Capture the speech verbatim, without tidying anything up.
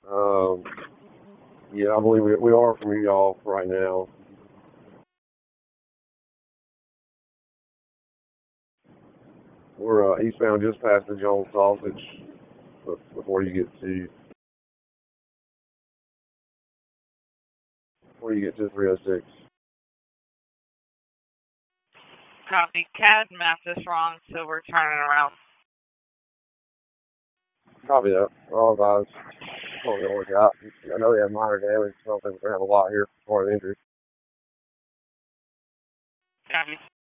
Um, yeah, I believe we, we are from y'all right now. We're uh, eastbound just past the Jones Sausage before you get to before you get to three oh six. Copy. C A D map is wrong, so we're turning around. Copy that. All guys. It's gonna work out. I know they have minor damage. So I don't think we're gonna have a lot here for the injury. Copy.